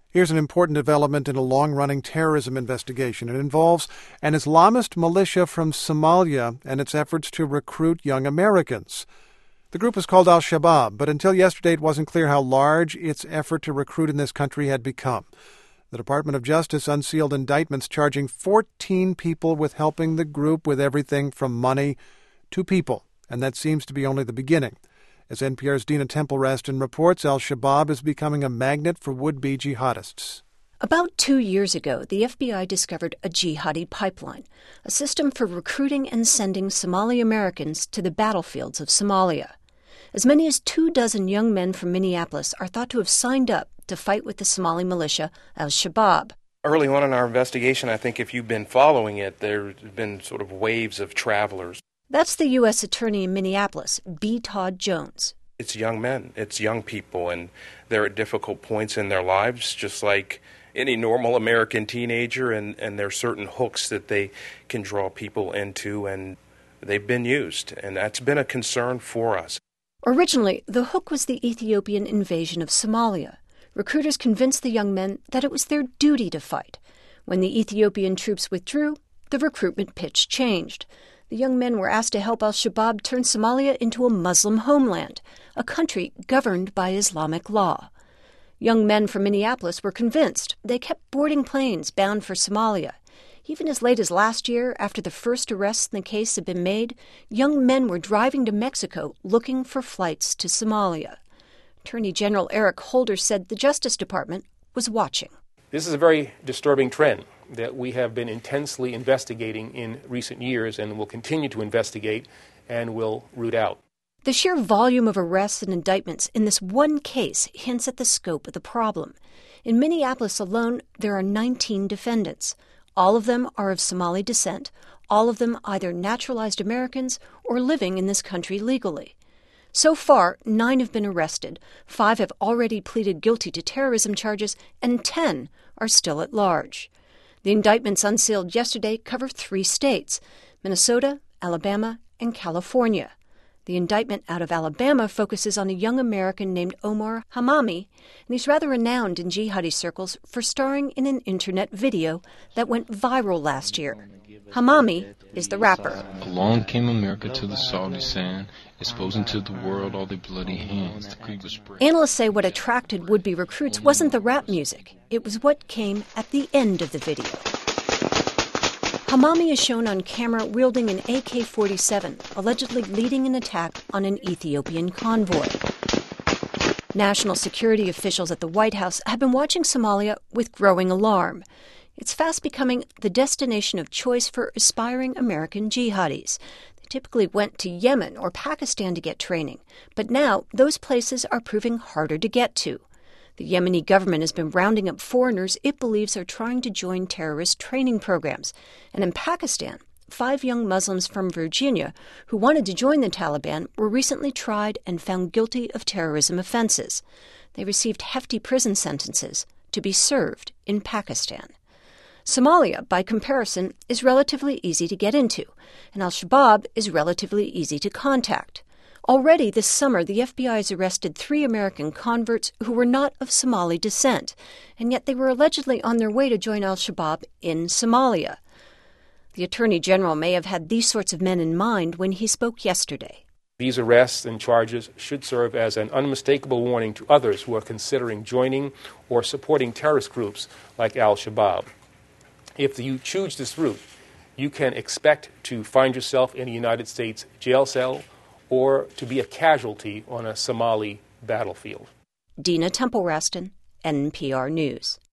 Here's an important development in a long-running terrorism investigation. It involves an Islamist militia from Somalia and its efforts to recruit young Americans. The group is called Al-Shabaab, but until yesterday it wasn't clear how large its effort to recruit in this country had become. The Department of Justice unsealed indictments charging 14 people with helping the group with everything from money to people, and that seems to be only the beginning. As NPR's Dina Temple-Raston reports, Al-Shabaab is becoming a magnet for would-be jihadists. About 2 years ago, the FBI discovered a jihadi pipeline, a system for recruiting and sending Somali Americans to the battlefields of Somalia. As many as 24 young men from Minneapolis are thought to have signed up to fight with the Somali militia Al-Shabaab. Early on in our investigation, I think if you've been following it, there have been sort of waves of travelers. That's the U.S. Attorney in Minneapolis, B. Todd Jones. It's young men, it's young people, and they're at difficult points in their lives, just like any normal American teenager, and there are certain hooks that they can draw people into, and they've been used, and that's been a concern for us. Originally, the hook was the Ethiopian invasion of Somalia. Recruiters convinced the young men that it was their duty to fight. When the Ethiopian troops withdrew, the recruitment pitch changed. The young men were asked to help Al-Shabaab turn Somalia into a Muslim homeland, a country governed by Islamic law. Young men from Minneapolis were convinced. They kept boarding planes bound for Somalia. Even as late as last year, after the first arrests in the case had been made, young men were driving to Mexico looking for flights to Somalia. Attorney General Eric Holder said the Justice Department was watching. This is a very disturbing trend that we have been intensely investigating in recent years and will continue to investigate and will root out. The sheer volume of arrests and indictments in this one case hints at the scope of the problem. In Minneapolis alone, there are 19 defendants. All of them are of Somali descent, all of them either naturalized Americans or living in this country legally. So far, 9 have been arrested, 5 have already pleaded guilty to terrorism charges, and 10 are still at large. The indictments unsealed yesterday cover 3 states, Minnesota, Alabama, and California. The indictment out of Alabama focuses on a young American named Omar Hamami, and he's rather renowned in jihadi circles for starring in an internet video that went viral last year. Hamami is the rapper. Along came America to the salty sand, exposing to the world all their bloody hands. The creed was spread. Analysts say what attracted would-be recruits wasn't the rap music. It was what came at the end of the video. Hamami is shown on camera wielding an AK-47, allegedly leading an attack on an Ethiopian convoy. National security officials at the White House have been watching Somalia with growing alarm. It's fast becoming the destination of choice for aspiring American jihadis. They typically went to Yemen or Pakistan to get training, but now those places are proving harder to get to. The Yemeni government has been rounding up foreigners it believes are trying to join terrorist training programs. And in Pakistan, 5 young Muslims from Virginia who wanted to join the Taliban were recently tried and found guilty of terrorism offenses. They received hefty prison sentences to be served in Pakistan. Somalia, by comparison, is relatively easy to get into, and Al-Shabaab is relatively easy to contact. Already this summer, the FBI has arrested 3 American converts who were not of Somali descent, and yet they were allegedly on their way to join Al-Shabaab in Somalia. The Attorney General may have had these sorts of men in mind when he spoke yesterday. These arrests and charges should serve as an unmistakable warning to others who are considering joining or supporting terrorist groups like Al-Shabaab. If you choose this route, you can expect to find yourself in a United States jail cell or to be a casualty on a Somali battlefield. Dina Temple-Raston, NPR News.